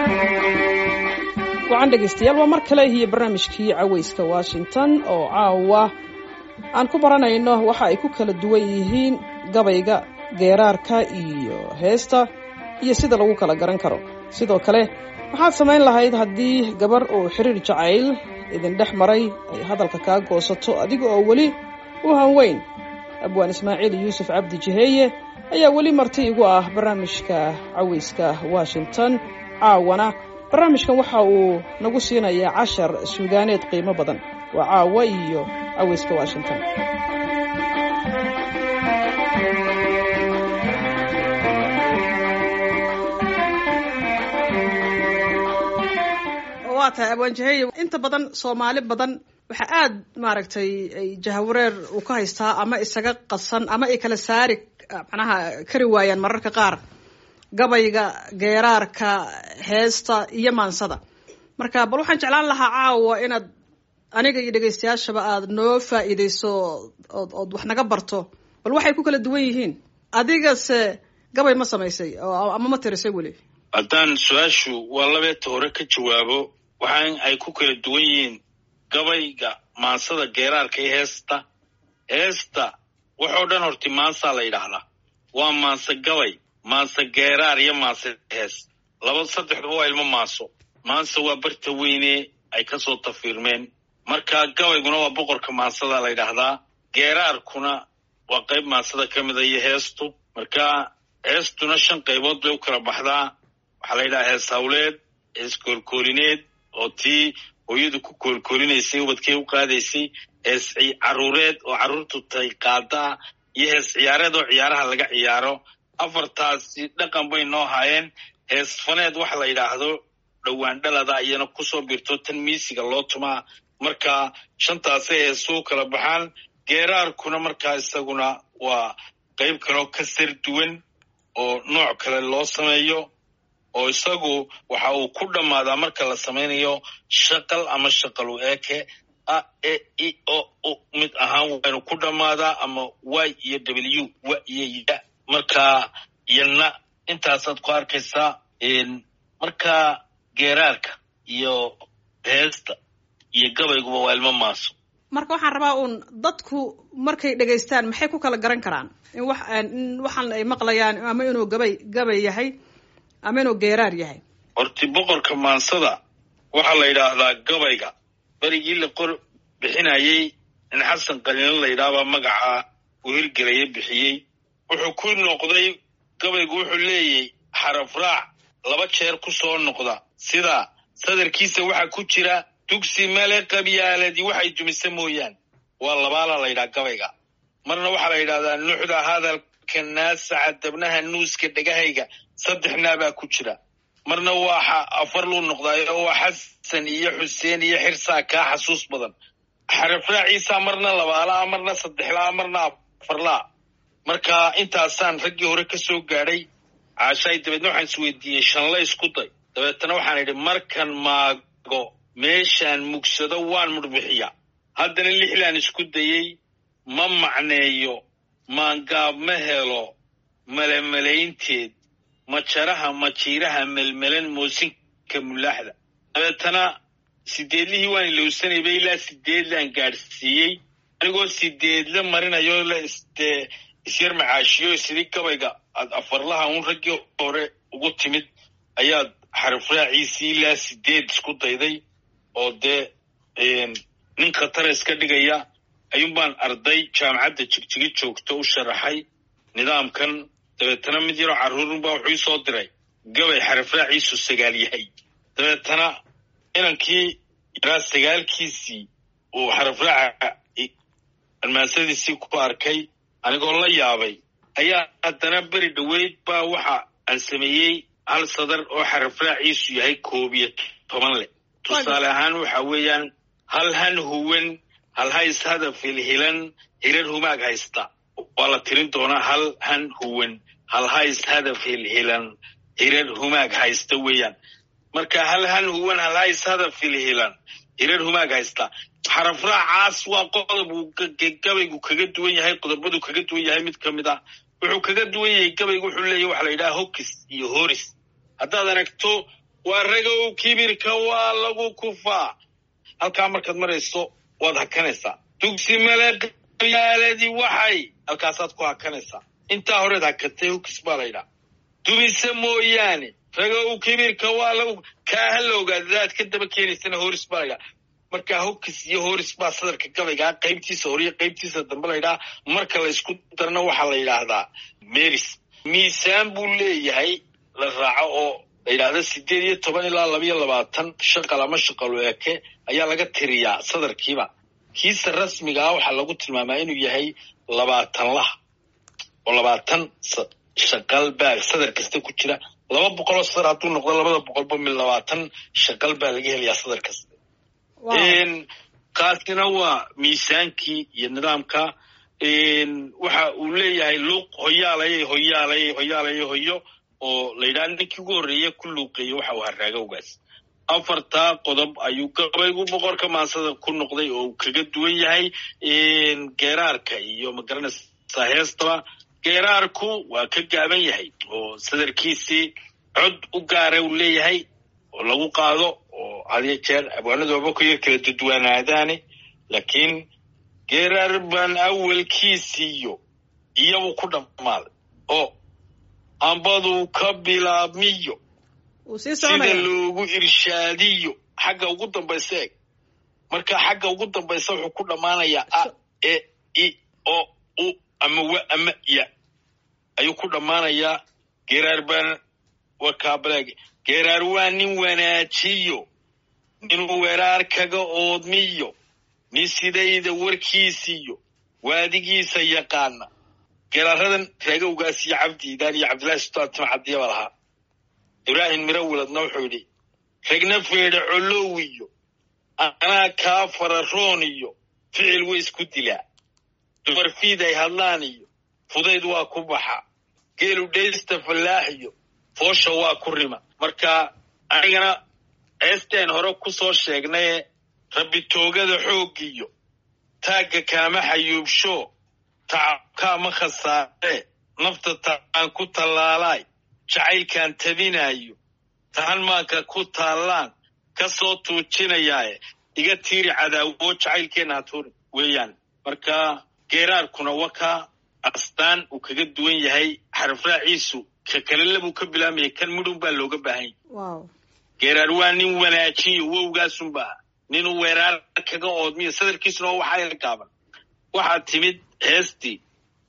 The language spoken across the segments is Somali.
wacan dhegaystayaal waa mar kale iyo barnaamijkii cawayska Washington oo caawa aan ku baranayno waxa ay ku kala duwan yihiin gabayga geeraarka iyo heesta iyo sida lagu kala garan karo sidoo kale waxaad samayn lahayd haddii gabar oo xiriir jacayl idin dhex maray ay hadalka kaa goosato adiga oo weli u hanweyn abwaan Ismaaciil Yuusuf Cabdi Jiheeye ayaa weli marti igu ah barnaamijka cawayska Washington caawana barnaamijkan waxa uu nagu siinayaa 10 suugaaneed qiimo badan waa caawa iyo cawayska Washington waata abwaan Jiheeye inta badan Soomaali badan waxa aad maaragtay ay jahawareer u ka haystaa ama isaga qasan ama ay kala saari macnaha kari waayaan mararka qaar gabayga geeraarka heesta iyo maansada marka bal waxaan jeclaan lahaa caawa inaad aniga iyo dhageystayaashaba aad noo faa'iideyso oo wax naga barto bal waxay ku kala duwan yihiin adigase gabay ma samaysay ama ma tirisay weli haddaan su-aashu waa labeeta hore ka jawaabo waxaan ay ku kala duwan yihiin gabayga maansada geeraarka iyo heesta waxoo dhan horti maansaa la yidhaahdaa waa maanse gabay maanse geeraar iyo maanse hees saddexduba waa ilmo maanse waa barta weyne ay ka soo tafiirmeen marka gabayguna waa boqorka maansada la yidhaahdaa geeraarkuna waa qayb maansada ka mida iyo heestu marka heestuna 5 qaybood bay u kala baxdaa waxaa la yidhahaa hees hawleed hees koolkoolineed oo tii hooyadu ku koolkoolinaysay ubadkay u qaadaysay hees caruureed oo carruurtu tay qaadaa iyo hees ciyaareed oo ciyaaraha laga ciyaaro afartaasi dhaqan bay noo haayeen hees faneed waxa la yidhaahdo dhowaan dhalada iyana kusoo birto tan miisiga loo tumaa marka 5taasay heesuu kala baxaan geeraarkuna markaa isaguna waa qayb kaloo ka sar duwan oo nooc kale loo sameeyo oo isagu waxa uu ku dhammaadaa marka la samaynayo shaqal ama shaqalu eeke a e i o mid ahaan waynu ku dhammaadaa ama y iyo w wa iyo ya marka yana intaasaad ku arkaysaa marka geeraarka iyo heesta iyo gabayguba waa ilmo maaso marka waxaan rabaa uun dadku markay dhegaystaan maxay ku kala garan karaan in waxaan ay maqlayaan ama inuu gabay yahay ama inuu geeraar yahay horti boqorka maansada waxaa la yidhaahdaa gabayga berigii la bixinayay in xasan qaliin la yidhaahdaa magaca uu hirgelaya bixiyey wuxuu ku noqday gabaygu wuxuu leeyahay xaraf raac 2 jeer ku soo noqda sida sadarkiisa waxa ku jira dugsi male qabyaaladii waxay dumisa mooyaan waa labaala la yidhaha gabayga marna waxaa la yidhahdaa nuuxda hadalka naasaca dabnaha nuuska dhegahayga 3 naabaa ku jira marna waa 4 luu noqdaayo waa xasan iyo xuseen iyo xirsaa kaa xasuus badan xaraf raaciisa marna labaala marna 3 marna 4 marka intaasaan raggii hore ka soo gaadhay caashay dabeedna waxaan isweydiiyey 5 la isku day dabeetana waxaan idhi markan maago meeshaan mugsado waan murbixiya haddana 6 laan isku dayey ma macneeyo maangaab ma helo malamalaynteed majaraha majiiraha melmelan moosinka mulaaxda dabeetana 8lihii waan ilowsanayba ilaa 8 laan gaadhsiiyey anigoo 8 la marinayo la isyar macaashiyo sidii gabayga aad 4laha uun raggii hore ugu timid ayaad xaraf raaciisii ilaa 8 isku dayday oo dee nin khatar iska dhigaya ayuun baan arday jaamacadda jigjigi joogto u sharaxay nidaamkan dabeetana mid yaroo carruurunbaa wuxuu ii soo diray gabay xaraf raaciisu 9 yahay dabeetana inankii yaraa 9kiisii uu xaraf raaca almaasadiisii ku arkay anigoo la yaabay ayaa haddana beri dhoweyd baa waxa aan sameeyey 1 sadar oo xaraf raaciisu yahay 11 leh tusaale ahaan waxa weeyaan hal han huwan hal hays hadafil hilan hirar humaag haysta waa la tirin doonaa hal han huwan hal hays hadafil hilan hirar humaag haysta weeyaan marka hal han huwan hal hays hadafil hilan hirar humaag haysta xaraf raacaas waa qodob gabaygu kaga duwan yahay qodobadu kaga duwan yahay mid ka mid ah wuxuu kaga duwan yahay gabaygu wuxuu leeyahay waxa la yidhaha hokis iyo horis haddaad aragto waragow kibirka waa lagu kufaa halkaa markaad marayso waad hakanaysaa dugsi malaqyaaladii waxay halkaasaad ku hakanaysaa intaa horeed hakatay hukis baa laydhaa dumise mooyaane ragow kibirka waa lagu kaaha la ogaadadaad ka daba keenaysana horis baa laydhaa markaa hukis iyo horis baa sadarka gabaygaa qaybtiisa horiyo qaybtiisa dambe laydhaa marka la isku darna waxaa la yidhaahdaa meris miisaan buu leeyahay la raaco oo la yidhaahda 18 ilaa 22 shaqal ama shaqalo eke ayaa laga tiriyaa sadarkiiba kiisa rasmiga ah waxaa lagu tilmaamaa inuu yahay 20 lah oo 20 shaqal baa sadar kasta ku jira 200 sadar hadduu noqdo 200 ba mil 20 shaqal baa laga helayaa sadar kasta qaasina waa miisaankii iyo nidaamka waxa uu leeyahay luuq hoyo oo la yidhaha ninkii ugu horreeye ku luuqeeye waxa uu haraagowgaas 4 qodob ayuu gabaygu boqorka maansada ku noqday oo uu kaga duwan yahay geeraarka iyo magaranaysaa heestaba geeraarku waa ka gaaban yahay oo sadarkiisii cod u gaara uu leeyahay oo lagu qaado oo hadiyo jeer abwaanadu waba ku yar kala duduwaanaadaane laakiin geeraar baan awalkiisiiyo iyagu ku dhammaaday oo ambaduu ka bilaabmiyo sida loogu irshaadiyo xagga ugu dambaysa eeg marka xagga ugu dambaysa wuxuu ku dhammaanayaa a e i o u ama wa ama ya ayuu ku dhammaanayaa geeraar baan wakaabaleeg geeraar waa nin wanaajiyo inuu weeraar kaga oodmiyo nin sidayda warkiisiyo waadigiisa yaqaana geeraaradan raagowgaas iyo cabdiidaan iyo cabdillahi sultaan timcadiya baa lahaa ibraahim mirawiladna wuxuu yidhi ragna feedha colowiyo anaa kaa fararoon iyo ficil way isku dilaa dumar fiid ay hadlaan iyo fudayd waa ku baxa geelu dhaysta fallaax iyo foosha waa ku rima marka anigana eesteen hore ku soo sheegnaye rabbi toogada xooggiyo taagga kaama xayuubsho tacabkaama khasaare nafta taan ku tallaalaay jacaylkaan tabinaayo tahan maanka ku taallaan ka soo tuujinayaaye iga tiiri cadaawo jacaylkeenna ha tuurin weeyaan marka geeraarkuna wakaa astaan uu kaga duwan yahay xarafraaciisu ka kale labuu ka bilaamaya kan midhun baa looga baahan yahay geeraar waa nin wanaajiyo wowgaasunbaa ninuu weeraar kaga oodmiyo sadarkiisuna waxaa gaaban waxaa timid heestii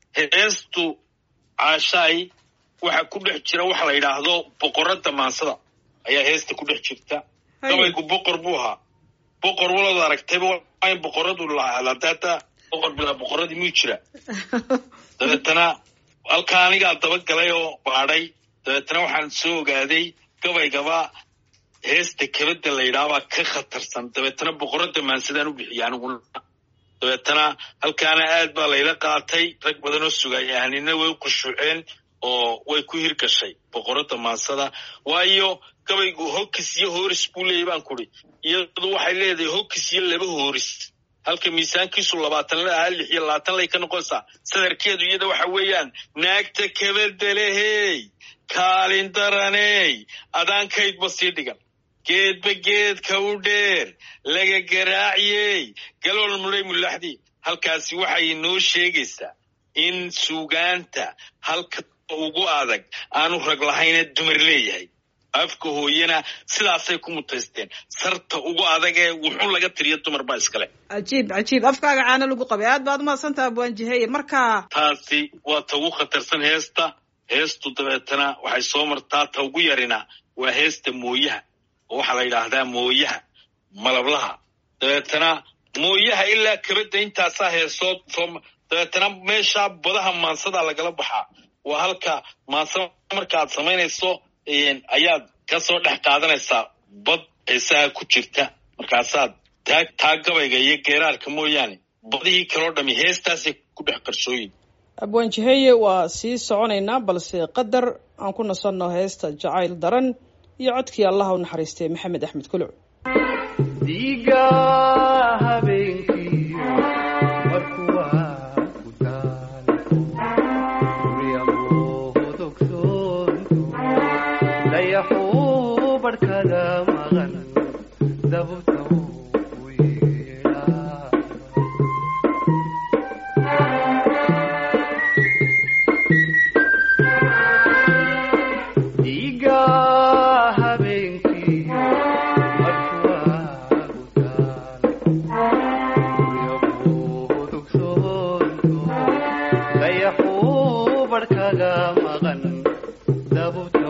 heestu caashaay waxa ku dhex jira waxa la yidhaahdo boqorada maansada ayaa heesta ku dhex jirta gabaygu boqor buu ahaa boqor walada aragtayba waa in boqoradu lahaa data boqor bilaa boqoradii muu jira dabeetana halkaa anigaa dabagalay oo baadhay dabeetana waxaan soo ogaaday gabaygaba heesta kabada la yidhaahbaa ka khatarsan dabeetana boqorada maansadaan u bixiya aniguna dabeetana halkaana aad baa layla qaatay rag badan oo sugay ahanina way u qushuuceen oo way ku hirgashay boqorada maansada waayo gabaygu hokis iyo horis buu leeyahy baan kuri iyadu waxay leedahay hokis iyo 2 horis halka miisaankiisu 20 la aha 6 iyo 20 lay ka noqonaysaa sadarkeedu iyada waxa weeyaan naagta kabadalehey kaalin daraney adaankaydba sii dhigan geedba geedka u dheer laga garaaciyey galool muray mulaxdii halkaasi waxay noo sheegaysaa in suugaanta halka ugu adag aanu rag lahayna dumar leeyahay afka hooyana sidaasay ku mutaysteen sarta ugu adagee wuxuu laga tiriyo dumar baa iskale cajiib afkaaga caana lagu qabay aad baad umahadsantaha abwaanjiheye markaa taasi waa ta ugu khatarsan heestu dabeetana waxay soo martaa ta ugu yarina waa heesta mooyaha oo waxaa la yidhaahdaa mooyaha malablaha dabeetana mooyaha ilaa kabada intaasaa heesood dabeetana meeshaa badaha maansada lagala baxaa waa halka maansada markaaad samaynayso ayaad ka soo dhex qaadanaysaa bad heesaha ku jirta markaasaad taa gabayga iyo geeraarka mooyaane badihii kaloo dhami heestaasay ku dhex qarshooyin abwaanjiheye waa sii soconaynaa balse qadar aan ku nasanno heesta jacayl daran iyo codkii allaha u naxariistay maxamed axmed kuluc diiga habeenkii markuwaa ku taal guryahu dogsoonto dayaxuu barkada maqan dabta u yeedhaa dhiiga habeenkii markuu waagu taal guryagu dugsoonto dayaxuu barkada maqan dabta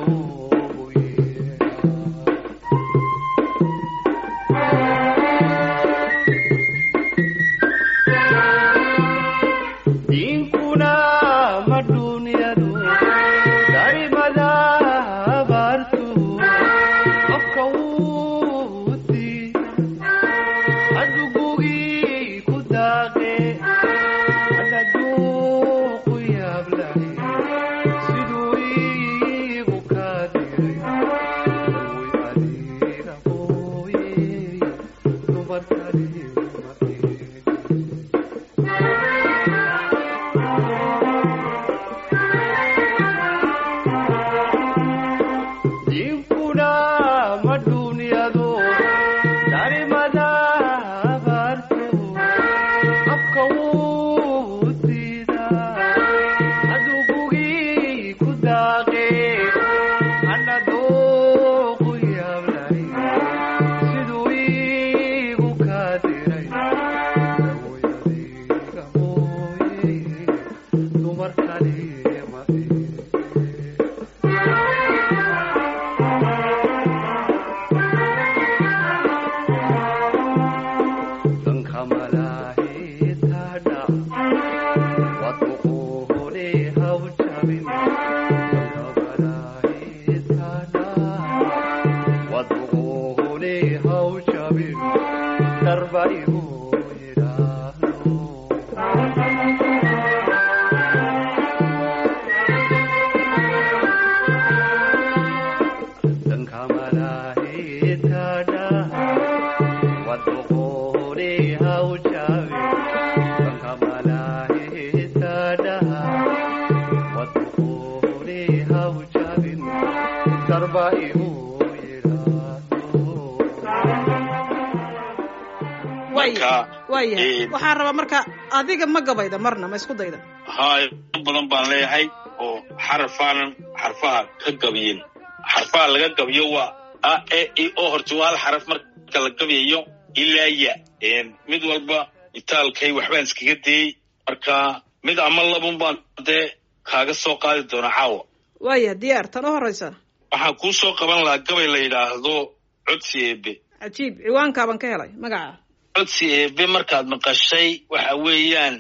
waxaan rabaa marka adiga ma gabayda marna ma isku dayda haay badan baan leeyahay oo xarafaanan xarfaha ka gabiyin xarfaha laga gabiyo waa a e i o horta waa hal xaraf marka la gabiyo ilaa ya mid walba itaalkay waxbaan iskaga dayey marka mid ama labun baan dee kaaga soo qaadi doona caawa waaya diyaar tan u horeysa waxaan kuu soo qaban lahaa gabay la yidhaahdo codsi eebe cajiib ciwaankaaban ka helay magaca codsi eebe markaad maqashay waxa weeyaan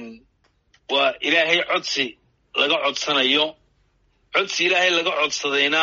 waa ilaahay codsi laga codsanayo codsi ilaahay laga codsadayna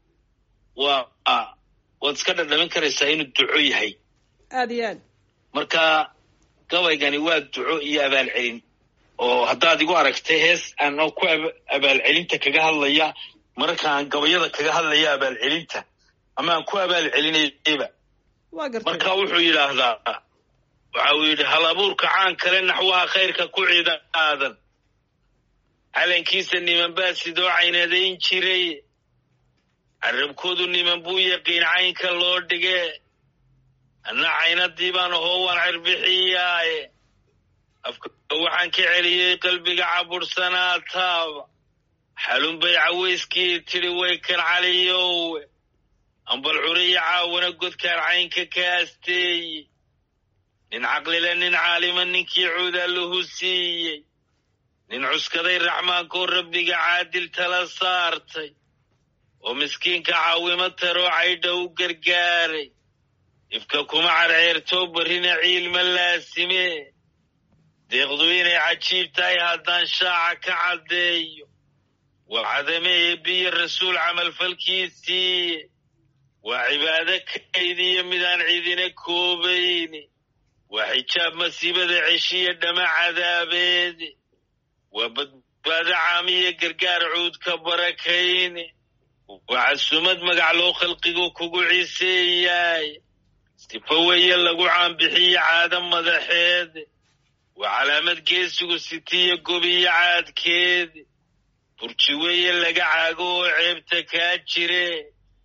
waad iska dhadhamin karaysaa inuu duco yahay aad iyo aad marka gabaygani waa duco iyo abaalcelin oo haddaad igu aragtay hees aan ku abaalcelinta kaga hadlaya marka aan gabayada kaga hadlaya abaalcelinta ama aan ku abaalcelinayba marka wuxuu yidhaahdaa waxa uu yidhi hal abuurka caan kale naxwaha khayrka ku ciida aadan calankiisa niman baa sidoo caynadayn jiray carabkoodu niman buu yaqiin caynka loo dhige anna caynadii baan ahoo waan cirbixiyaaye afka waxaan ka celiyey qalbiga cabursanaa taaba xalun bay cawayskii tidhi way kan caliyowe ambal curiya caawana godkaan caynka ka aasteeye nin caqlile nin caalima ninkii cuudaa lahu siiyey nin cuskaday raxmaankoo rabbiga caadil tala saartay oo miskiinka caawimo taroo caydha u gargaaray ifka kuma carceertoo barrina ciilma laasime deeqdu inay cajiib tahay haddaan shaaca ka caddeeyo waa cadame eebbiyo rasuul camalfalkiisiiye waa cibaado kaydiyo midaan cidina koobayni waa xijaab masiibada ceshiya dhama cadaabeede waa badbaado caamiya gargaar cuudka barakayne waa casumad magac loo khalqigu kugu ciseeyaay sifa weeye lagu caanbixiyo caado madaxeede waa calaamad geesigu sitiya gobiyo caadkeede burji weeye laga caago oo ceebta kaa jire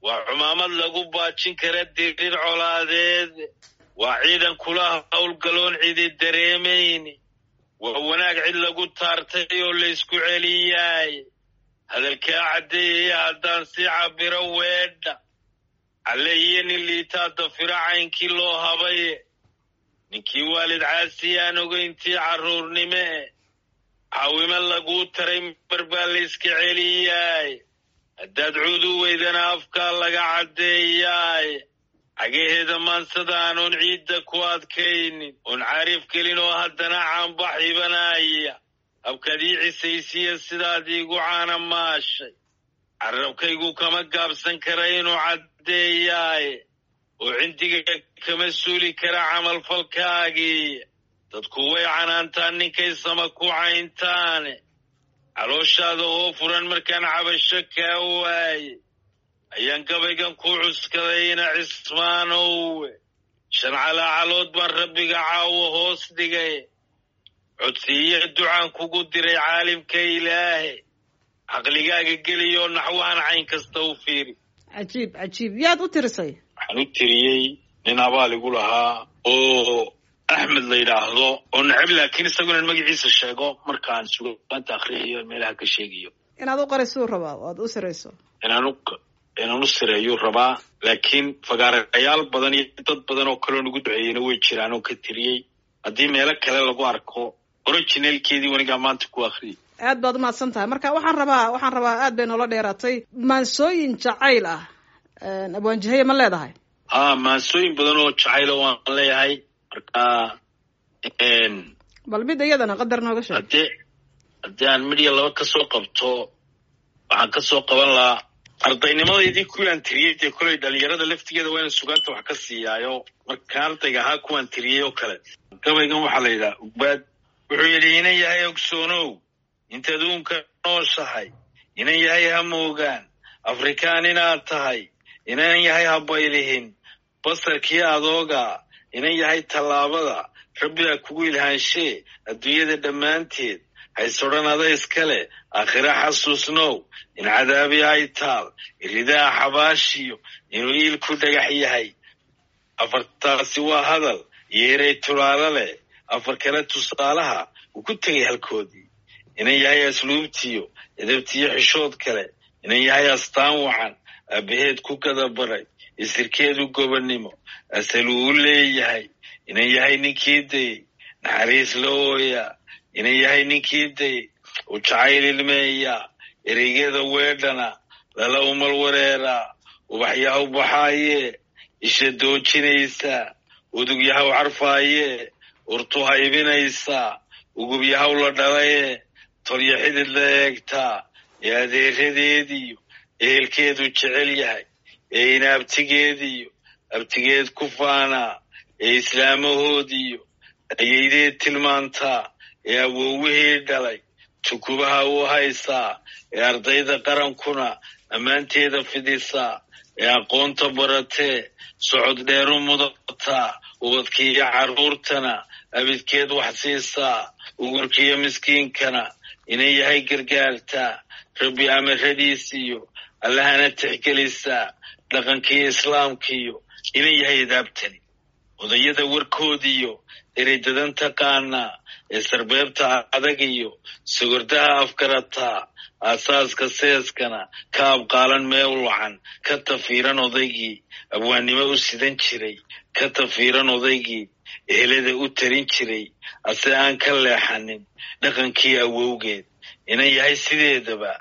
waa cumaamad lagu baajin kara dirir colaadeed waa ciidan kula howlgaloon cidi dareemayni waa wanaag cid lagu taartay oo laysku celiyay hadalkaa caddeeyaya haddaan si cabiro weedha calleeye nin liitaa dafira caynkii loo habaye ninkii waalid caasi aan ogayntii carruurnime caawimo laguu taray mar baa layska celiyay haddaad cuudu weydana afkaa laga caddeeyaay cagaheeda maansada aanoon ciidda ku adkaynin oon caarif gelin oo haddana caanbax ibanaya habkaad ii cisaysiya sidaad iigu caana maashay carrabkaygu kama gaabsan kara inuu caddeeyaay oo cindiga kama suuli kara camalfalkaagii dadku way canaantaan ninkay sama ku cayntaane calooshaada oo furan markaan cabasho kaa waaye ayaan gabaygan ku cuskadayna cismaanowe shan calaacalood baan rabbiga caawo hoos dhigay codsiiya ducaan kugu diray caalimka ilaahe caqligaaga geliyoo naxwahan cayn kasta u fiiri cajiib yaad u tirisay waxaan u tiriyey nin abaal igu lahaa oo axmed la yidhaahdo oo necab laakiin isagunan magaciisa sheego markaan sugaanta akhriyayo meelaha ka sheegayo inaad u qarisuu rabaa o aad u sirayso inaan u sireeyuu rabaa laakiin fagaarayaal badan iyo dad badan oo kaloo nagu duceeyeyna way jiraan oo ka tiriyey haddii meelo kale lagu arko originalkeedii wanigaa maanta ku akhriyay aad baad umahadsan tahay marka waxaan rabaa aad bay noola dheeraatay maansooyin jacayl ah abwaanjaheye ma leedahay maansooyin badan oo jacayla waan leeyahay marka bal mid iyadana qadar nooga sheeg haddii aan midya laba kasoo qabto waxaan kasoo qaban lahaa ardaynimadaydii kuwaan tiriyey dee kolay dhalinyarada laftigeeda waa ina sugaanta wax ka siiyaayo markaan ardayga ahaa kuwaan tiriyey oo kale gabaygan waxaa la yidhaha ugbaad wuxuu yidhi inan yahay ogsoonow intaad uunka nooshahay inan yahay ha moogaan afrikaan inaad tahay inan yahay ha baylihin basarkii adooga inan yahay tallaabada rabbigaa kugu ilhaanshee adduunyada dhammaanteed haysodhan ada iskale aakhira xasuusnow in cadaabi ay taal iridaa xabaashiyo inuu iilku dhagax yahay afartaasi waa hadal iyo eray tulaalo leh afar kale tusaalaha uu ku tegay halkoodii inan yahay asluubtiyo edabtiyo xishood kale inan yahay astaan wacan aabaheed ku gadabaray isirkeedu gobonnimo asal uu leeyahay inan yahay ninkii dayey naxariis la ooya inan yahay ninkii dayey u jacayl ilmeeya ereygeeda weedhana lala umal wareeraa ubaxyahaw baxaayee isha doojinaysaa udugyahaw carfaayee urtu haybinaysaa ugubyahaw la dhalayee tolyo xidid la eegtaa ee adeeradeediyo ehelkeedu jecel yahay ee inaabtigeediyo abtigeed ku faanaa ee islaamahoodiyo ayaydeed tilmaantaa ee awowihii dhalay tukubaha u haysaa ee ardayda qarankuna ammaanteeda fidisaa ee aqoonta baratee socod dheeru mudataa ubadkiiyo carruurtana abidkeed wax siisaa ugurkiyo miskiinkana inan yahay gargaartaa rabbi amaradiisiyo allahana tixgelisaa dhaqankiiyo islaamkiyo inan yahay adaabtani odayada warkoodiyo ereydadan taqaanaa ee sarbeebta adag iyo sugurdaha afgarataa aasaaska seeskana ka abqaalan meel wacan ka tafiiran odaygii abwaannimo u sidan jiray ka tafiiran odaygii ehelada u tarin jiray ase aan ka leexanin dhaqankii awowgeed inan yahay sideedaba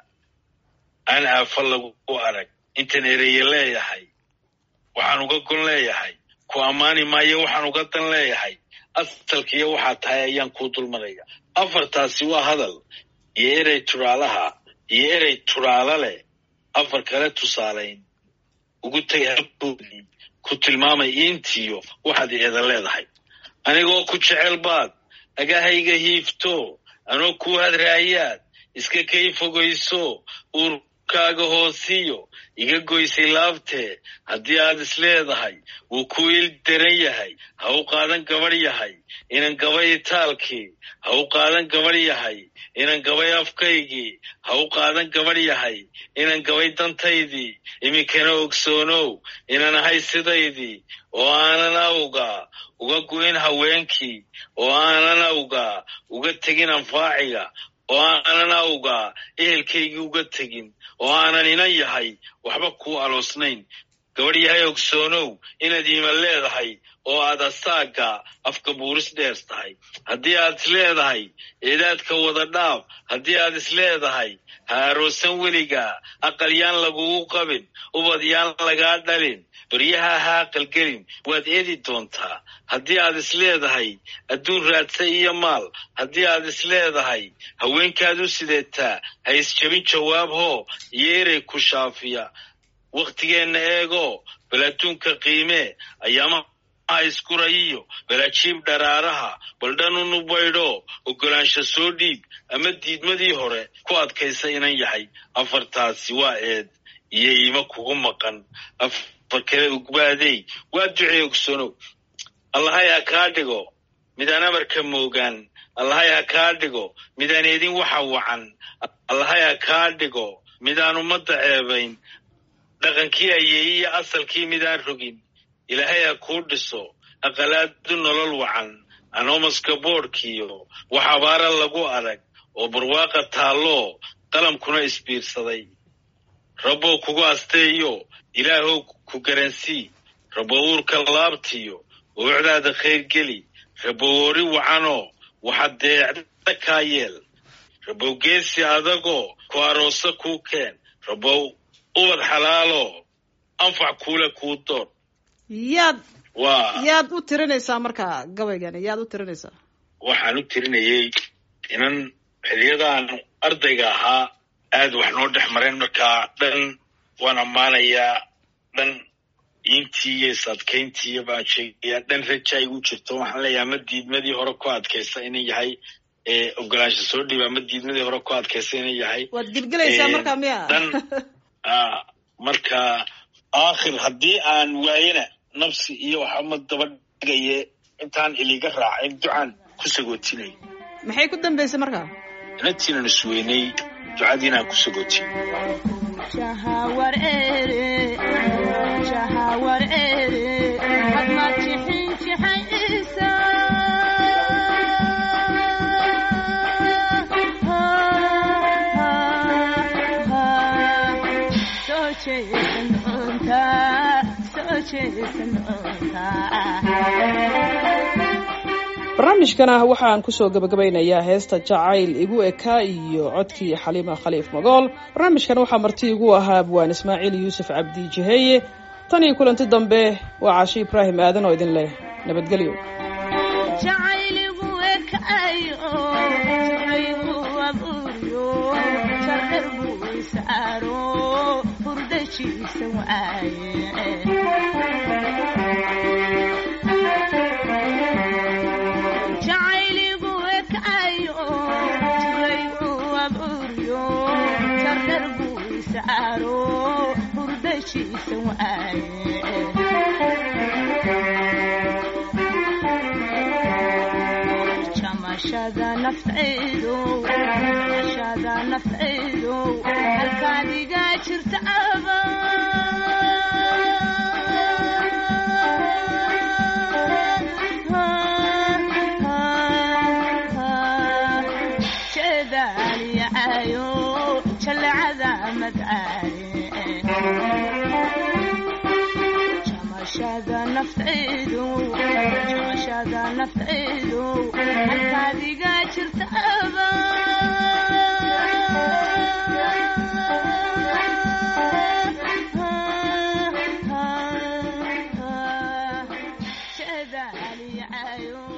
aan aafa lagu arag intan ereye leeyahay waxaan uga gon leeyahay ku ammaani maayo waxaan uga dan leeyahay asalkiiyo waxaa tahay ayaan kuu dulmaraya afartaasi waa hadal iyo erey turaalaha iyo erey turaalo leh afar kale tusaalayn ugu tegay halkoodii ku tilmaamay iintiyo waxaad eedan leedahay anigoo ku jecel baad agahayga hiifto anoo ku hadraayaad iska kay fogayso uurka gubkaaga hoosiyo iga goysay laabtee haddii aad isleedahay wuu ku il daran yahay ha u qaadan gabadh yahay inan gabay taalkii ha u qaadan gabadh yahay inan gabay afkaygii ha u qaadan gabadh yahay inan gabay dantaydii iminkana ogsoonow inan ahay sidaydii oo aanan awga uga goyn haweenkii oo aanan awga uga tegin anfaaciga oo aanan awga ehelkaygii uga tegin oo aanan inan yahay waxba kuu aloosnayn gabadh yahay ogsoonow inaad iiman leedahay oo aad asaaga afka buuris dheer tahay haddii aad isleedahay eedaadka wada dhaaf haddii aad isleedahay ha aroosan weligaa aqal yaan lagugu qabin ubad yaan lagaa dhalin baryaha ha aqalgelin waad eedi doontaa haddii aad isleedahay adduun raadsa iyo maal haddii aad isleedahay haweenkaad u sideetaa ha isjabin jawaab hoo iyo erey ku shaafiya wakhtigeenna eego bal adduunka qiimee ayaamaha iskurayiyo bal ajiib dharaaraha bal dhan u nubaydho oggolaansha soo dhiib ama diidmadii hore ku adkaysa inan yahay afartaasi waa eed iyo iima kugu maqan afar kale ugbaadey waa ducee ogsoonow allahay ha kaa dhigo midaan amarka moogaan allahay ha kaa dhigo midaan eedin waxa wacan allahay ha kaa dhigo midaan ummadda ceebayn dhaqankii ayey iyo asalkii midaan rogin ilaahay ha kuu dhiso aqalaadu nolol wacan anoomaska boodhkiyo wax abaara lagu adag oo barwaaqa taalloo qalamkuna isbiirsaday rabbow kugu asteeyo ilaahow ku garansii rabbow uurka laabtiyo urucdaada khayr geli rabbow ori wacanoo waxaad deecda kaa yeel rabbow geesi adagoo ku aroosa kuu keen rabbow ubad xalaaloo anfac kuule kuu door yaad u tirinaysaa markaa gabaygani yaad u tirinaysaa waxaan u tirinayay inan xiliyadaan ardayga ahaa aad wax noo dhex mareen markaa dhan waan ammaanayaa dhan intii iyo is-adkayntiiyo baan sheegayaa dhan raja igu jirto waxaan leeyahay ma diidmadii hore ku adkaysa inan yahay oggolaansha soo dhiiba ma diidmadii hore ku adkaysa inan yahay waad gilgelaysaa markaa miya dhan marka aakhir haddii aan waayena nafsi iyo waxama daba dhigaye intaan iliga raacin ducaan ku sagootinay maxay ku dambaysay markaa inantiinan isweynay ducadiinaan ku sagootin barnaamijkana waxaan kusoo gabagabaynayaa heesta jacayl igu eka iyo codkii xaliima khaliif magool barnaamijkan waxaa marti igu ahaa abwaan ismaaciil yuusuf cabdi jiheye tan iyo kulanti dambe waa caashi ibraahim aadan oo idin leh nabadgelyo jamashada nafciidu halkaadiga jirta aba jeedaalyacayo jalcada madcaye jamashada nafciidu halkaadiga jirta aba jeedaalyacayo